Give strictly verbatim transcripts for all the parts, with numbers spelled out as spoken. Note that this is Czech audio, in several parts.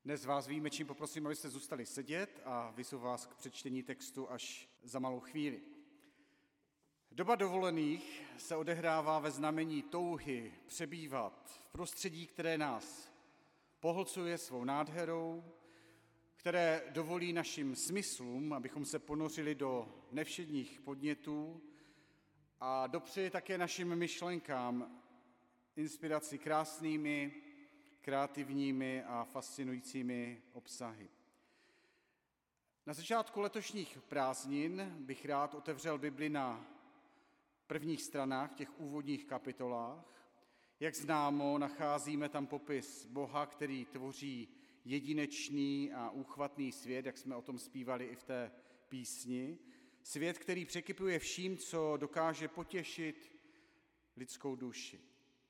Dnes vás výjimečně poprosím, abyste zůstali sedět a vyzvu vás k přečtení textu až za malou chvíli. Doba dovolených se odehrává ve znamení touhy přebývat v prostředí, které nás pohlcuje svou nádherou, které dovolí našim smyslům, abychom se ponořili do nevšedních podnětů a dopřeje také našim myšlenkám inspiraci krásnými, kreativními a fascinujícími obsahy. Na začátku letošních prázdnin bych rád otevřel Bibli na prvních stranách, těch úvodních kapitolách. Jak známo, nacházíme tam popis Boha, který tvoří jedinečný a úchvatný svět, jak jsme o tom zpívali i v té písni. Svět, který překypuje vším, co dokáže potěšit lidskou duši.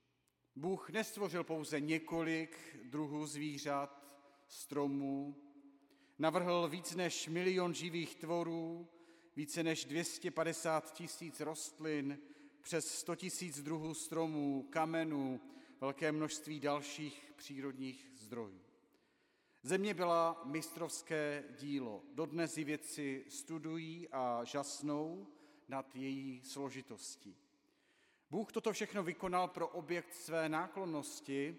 Bůh nestvořil pouze několik druhů zvířat, stromů, navrhl víc než milion živých tvorů, více než dvě stě padesát tisíc rostlin, přes sto tisíc druhů stromů, kamenů, velké množství dalších přírodních zdrojů. Země byla mistrovské dílo. Dodnes ji vědci studují a žasnou nad její složitostí. Bůh toto všechno vykonal pro objekt své náklonnosti,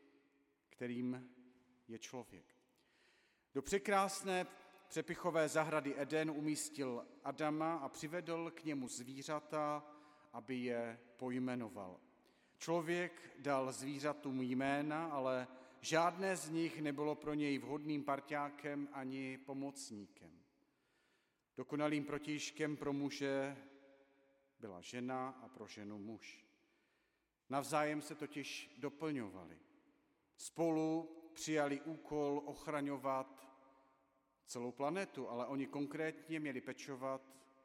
kterým je člověk. Do překrásné přepichové zahrady Eden umístil Adama a přivedl k němu zvířata, aby je pojmenoval. Člověk dal zvířatům jména, ale žádné z nich nebylo pro něj vhodným parťákem ani pomocníkem. Dokonalým protějškem pro muže byla žena a pro ženu muž. Navzájem se totiž doplňovali. Spolu přijali úkol ochraňovat celou planetu, ale oni konkrétně měli pečovat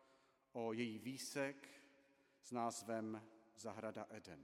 o její výsek s názvem Zahrada Eden.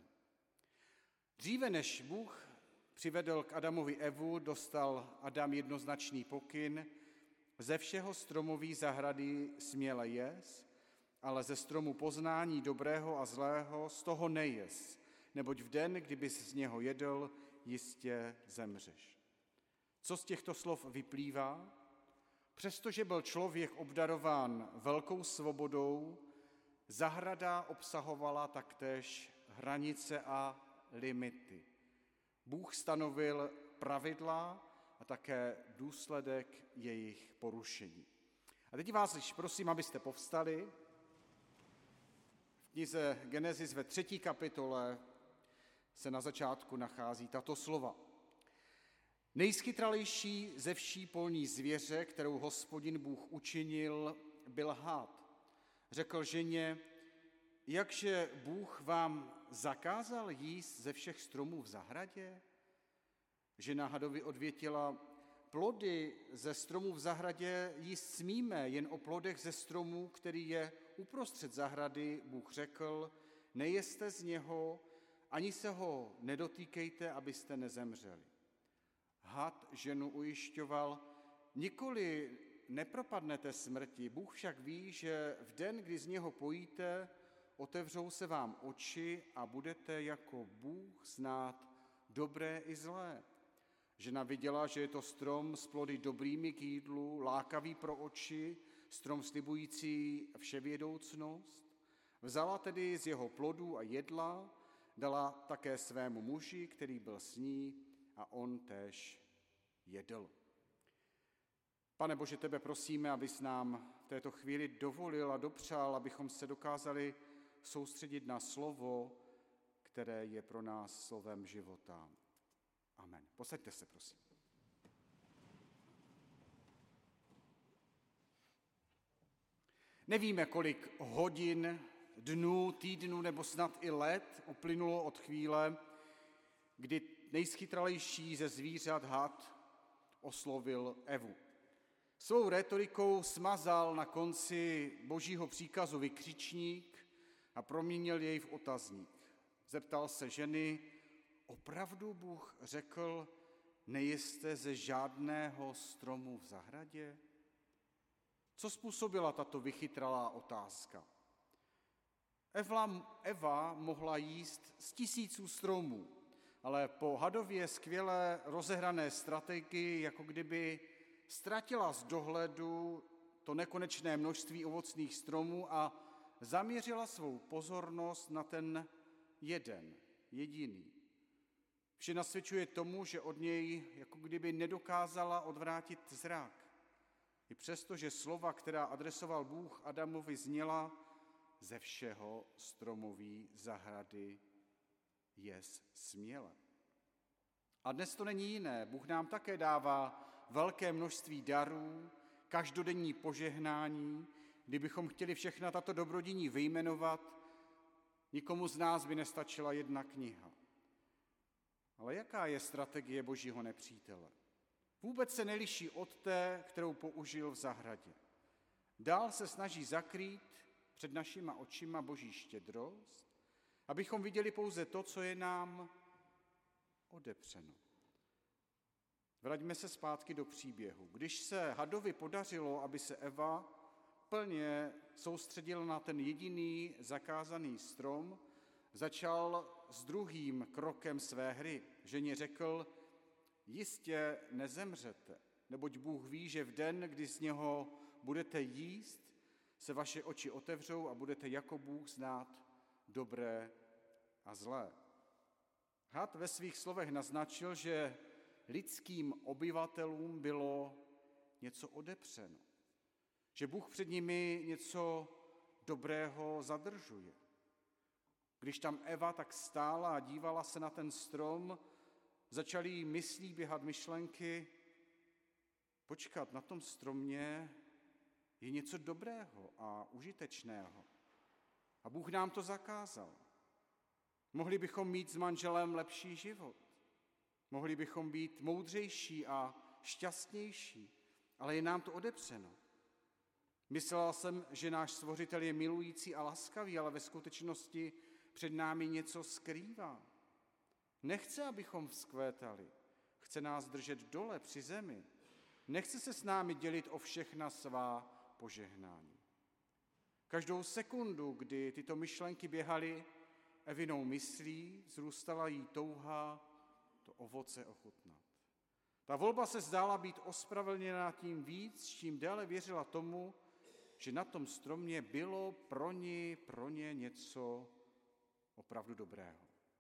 Dříve než Bůh přivedl k Adamovi Evu, dostal Adam jednoznačný pokyn: ze všeho stromoví zahrady směle jes, ale ze stromu poznání dobrého a zlého z toho nejes, neboť v den, kdyby z něho jedl, jistě zemřeš. Co z těchto slov vyplývá? Přestože byl člověk obdarován velkou svobodou, zahrada obsahovala taktéž hranice a limity. Bůh stanovil pravidla a také důsledek jejich porušení. A teď vás již prosím, abyste povstali. V knize Genesis ve třetí kapitole se na začátku nachází tato slova. Nejschytralejší ze vší polní zvěře, kterou Hospodin Bůh učinil, byl had. Řekl ženě: jakže Bůh vám zakázal jíst ze všech stromů v zahradě? Žena hadovi odvětila: plody ze stromů v zahradě jíst smíme, jen o plodech ze stromu, který je uprostřed zahrady, Bůh řekl: nejeste z něho, ani se ho nedotýkejte, abyste nezemřeli. Had ženu ujišťoval: nikoli nepropadnete smrti, Bůh však ví, že v den, kdy z něho pojíte, otevřou se vám oči a budete jako Bůh znát dobré i zlé. Žena viděla, že je to strom s plody dobrými k jídlu, lákavý pro oči, strom slibující vševědoucnost. Vzala tedy z jeho plodů a jedla, dala také svému muži, který byl s ní, a on též jedl. Pane Bože, tebe prosíme, abys nám v této chvíli dovolil a dopřál, abychom se dokázali soustředit na slovo, které je pro nás slovem života. Amen. Posaďte se, prosím. Nevíme, kolik hodin, dnů, týdnů nebo snad i let uplynulo od chvíle, kdy nejschytralejší ze zvířat had oslovil Evu. Svou rétorikou smazal na konci božího příkazu vykřičník a proměnil jej v otazník. Zeptal se ženy: opravdu Bůh řekl, nejeste ze žádného stromu v zahradě? Co způsobila tato vychytralá otázka? Eva, Eva mohla jíst z tisíců stromů, ale po hadově skvěle rozehrané strategii, jako kdyby ztratila z dohledu to nekonečné množství ovocných stromů a zaměřila svou pozornost na ten jeden, jediný. Vše nasvědčuje tomu, že od něj jako kdyby nedokázala odvrátit zrak. I přesto, že slova, která adresoval Bůh Adamovi, zněla: ze všeho stromoví zahrady jest směle. A dnes to není jiné. Bůh nám také dává velké množství darů, každodenní požehnání. Kdybychom chtěli všechna tato dobrodiní vyjmenovat, nikomu z nás by nestačila jedna kniha. Ale jaká je strategie Božího nepřítele? Vůbec se neliší od té, kterou použil v zahradě. Dál se snaží zakrýt před našima očima Boží štědrost, abychom viděli pouze to, co je nám odepřeno. Vraťme se zpátky do příběhu. Když se hadovi podařilo, aby se Eva plně soustředila na ten jediný zakázaný strom, začal s druhým krokem své hry. Ženě řekl: jistě nezemřete, neboť Bůh ví, že v den, kdy z něho budete jíst, se vaše oči otevřou a budete jako Bůh znát dobré a zlé. Had ve svých slovech naznačil, že lidským obyvatelům bylo něco odepřeno, že Bůh před nimi něco dobrého zadržuje. Když tam Eva tak stála a dívala se na ten strom, začaly jí myslí běhat myšlenky: počkat, na tom stromě je něco dobrého a užitečného. A Bůh nám to zakázal. Mohli bychom mít s manželem lepší život. Mohli bychom být moudřejší a šťastnější, ale je nám to odepřeno. Myslela jsem, že náš Stvořitel je milující a laskavý, ale ve skutečnosti před námi něco skrývá. Nechce, abychom vzkvétali. Chce nás držet dole při zemi. Nechce se s námi dělit o všechna svá požehnání. Každou sekundu, kdy tyto myšlenky běhaly Evinou myslí, vzrůstala jí touha to ovoce ochutnat. Ta volba se zdála být ospravedlněná tím víc, čím déle věřila tomu, že na tom stromě bylo pro ní, pro ně něco opravdu dobrého.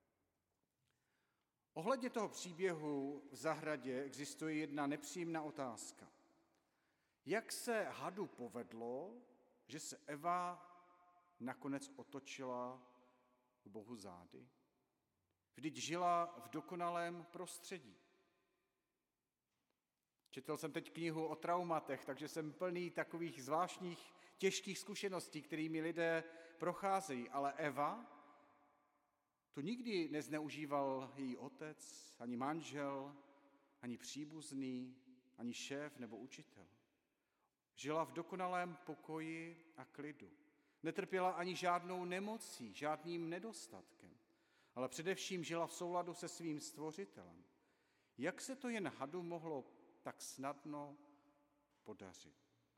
Ohledně toho příběhu v zahradě existuje jedna nepříjemná otázka. Jak se hadu povedlo, že se Eva nakonec otočila k Bohu zády? Vždyť žila v dokonalém prostředí. Četl jsem teď knihu o traumatech, takže jsem plný takových zvláštních těžkých zkušeností, kterými lidé procházejí. Ale Eva, tu nikdy nezneužíval její otec, ani manžel, ani příbuzný, ani šéf nebo učitel. Žila v dokonalém pokoji a klidu. Netrpěla ani žádnou nemocí, žádným nedostatkem, ale především žila v souladu se svým Stvořitelem. Jak se to jen hadu mohlo tak snadno podařit?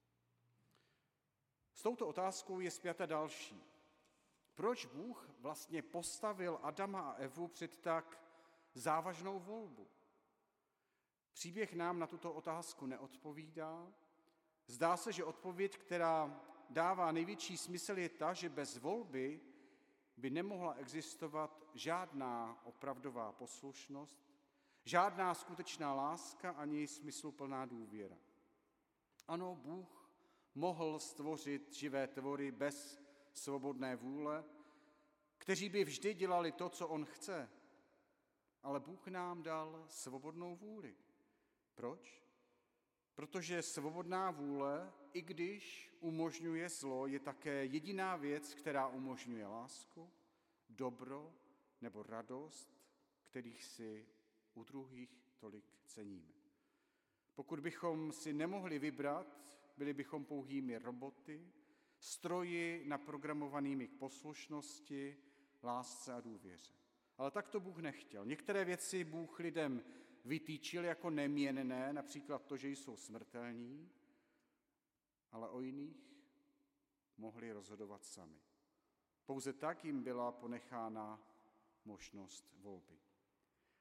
S touto otázkou je spjata další. Proč Bůh vlastně postavil Adama a Evu před tak závažnou volbu? Příběh nám na tuto otázku neodpovídá. Zdá se, že odpověď, která dává největší smysl, je ta, že bez volby by nemohla existovat žádná opravdová poslušnost, žádná skutečná láska ani smysluplná důvěra. Ano, Bůh mohl stvořit živé tvory bez svobodné vůle, kteří by vždy dělali to, co on chce. Ale Bůh nám dal svobodnou vůli. Proč? Protože svobodná vůle, i když umožňuje zlo, je také jediná věc, která umožňuje lásku, dobro nebo radost, kterých si u druhých tolik ceníme. Pokud bychom si nemohli vybrat, byli bychom pouhými roboty, stroji naprogramovanými k poslušnosti, lásce a důvěře. Ale tak to Bůh nechtěl. Některé věci Bůh lidem vytýčil jako neměnné, například to, že jsou smrtelní, ale o jiných mohli rozhodovat sami. Pouze tak jim byla ponechána možnost volby.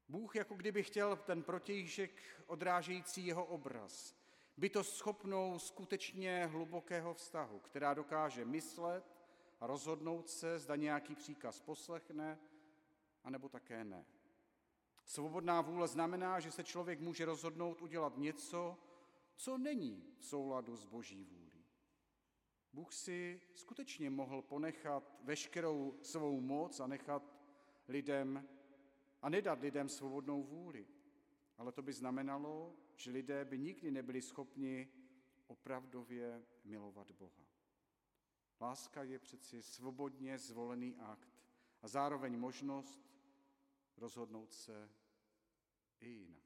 Bůh jako kdyby chtěl ten protějšek odrážející jeho obraz, bytost schopnou skutečně hlubokého vztahu, která dokáže myslet a rozhodnout se, zda nějaký příkaz poslechne, anebo také ne. Svobodná vůle znamená, že se člověk může rozhodnout udělat něco, co není v souladu s Boží vůlí. Bůh si skutečně mohl ponechat veškerou svou moc a nechat lidem a nedat lidem svobodnou vůli. Ale to by znamenalo, že lidé by nikdy nebyli schopni opravdově milovat Boha. Láska je přeci svobodně zvolený akt a zároveň možnost rozhodnout se i jinak.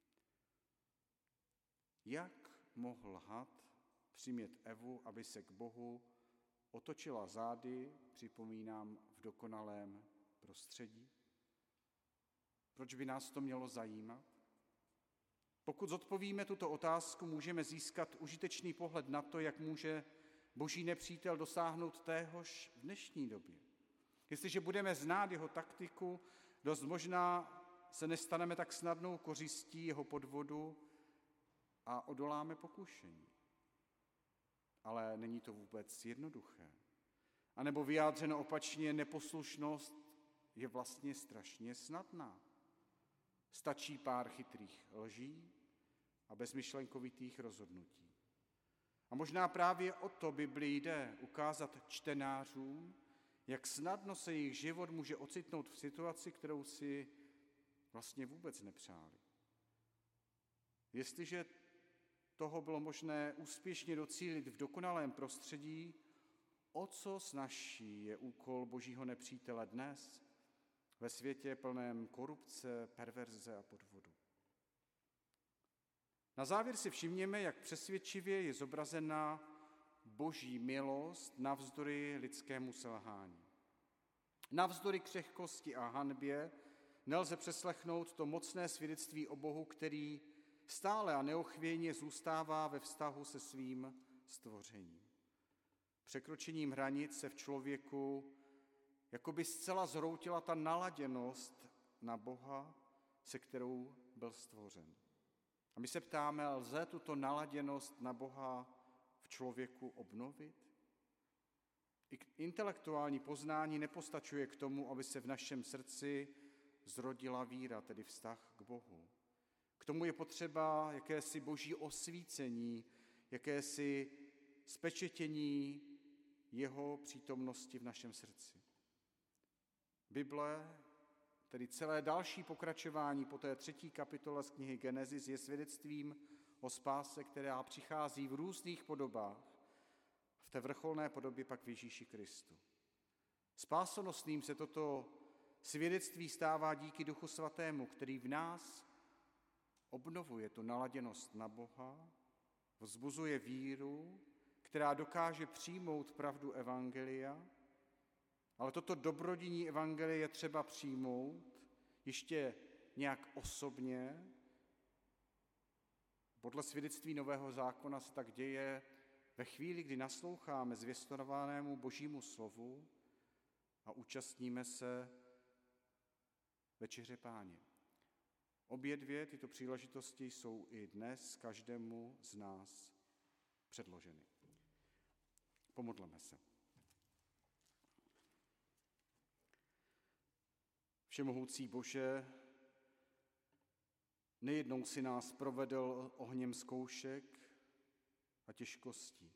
Jak mohl had přimět Evu, aby se k Bohu otočila zády, připomínám, v dokonalém prostředí? Proč by nás to mělo zajímat? Pokud zodpovíme tuto otázku, můžeme získat užitečný pohled na to, jak může Boží nepřítel dosáhnout téhož v dnešní době. Jestliže budeme znát jeho taktiku, dost možná se nestaneme tak snadnou kořistí jeho podvodu a odoláme pokušení. Ale není to vůbec jednoduché. A nebo vyjádřeno opačně, neposlušnost je vlastně strašně snadná. Stačí pár chytrých lží a bezmyšlenkovitých rozhodnutí. A možná právě o to Biblii jde, ukázat čtenářům, jak snadno se jejich život může ocitnout v situaci, kterou si vlastně vůbec nepřáli. Jestliže toho bylo možné úspěšně docílit v dokonalém prostředí, o co snazší je úkol Božího nepřítele dnes, ve světě plném korupce, perverze a podvodu. Na závěr si všimněme, jak přesvědčivě je zobrazena Boží milost navzdory lidskému selhání. Navzdory křehkosti a hanbě nelze přeslechnout to mocné svědectví o Bohu, který stále a neochvějně zůstává ve vztahu se svým stvořením. Překročením hranic se v člověku jakoby zcela zhroutila ta naladěnost na Boha, se kterou byl stvořen. A my se ptáme, lze tuto naladěnost na Boha v člověku obnovit? I intelektuální poznání nepostačuje k tomu, aby se v našem srdci zrodila víra, tedy vztah k Bohu. K tomu je potřeba jakési boží osvícení, jakési spečetění jeho přítomnosti v našem srdci. Bible, tedy celé další pokračování po té třetí kapitole z knihy Genesis, je svědectvím o spáse, která přichází v různých podobách, v té vrcholné podobě pak v Ježíši Kristu. Spásonosným se toto svědectví stává díky Duchu Svatému, který v nás obnovuje tu naladěnost na Boha, vzbuzuje víru, která dokáže přijmout pravdu evangelia, ale toto dobrodiní evangelie je třeba přijmout ještě nějak osobně. Podle svědectví Nového zákona se tak děje ve chvíli, kdy nasloucháme zvěstovanému Božímu slovu a účastníme se večeře Páně. Obě dvě tyto příležitosti jsou i dnes každému z nás předloženy. Pomodleme se. Všemohoucí Bože, nejednou si nás provedl ohněm zkoušek a těžkostí.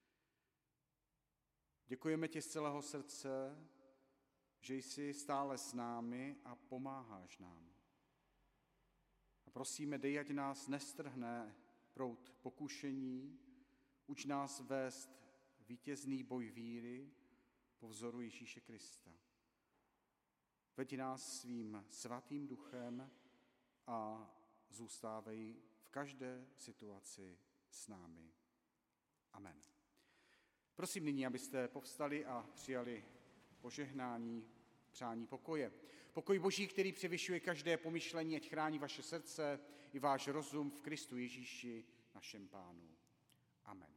Děkujeme ti z celého srdce, že jsi stále s námi a pomáháš nám. A prosíme, dej, ať nás nestrhne proud pokušení, uč nás vést vítězný boj víry po vzoru Ježíše Krista. Veď nás svým svatým duchem a zůstávej v každé situaci s námi. Amen. Prosím nyní, abyste povstali a přijali požehnání, přání pokoje. Pokoj Boží, který převyšuje každé pomyšlení, ať chrání vaše srdce i váš rozum v Kristu Ježíši, našem Pánu. Amen.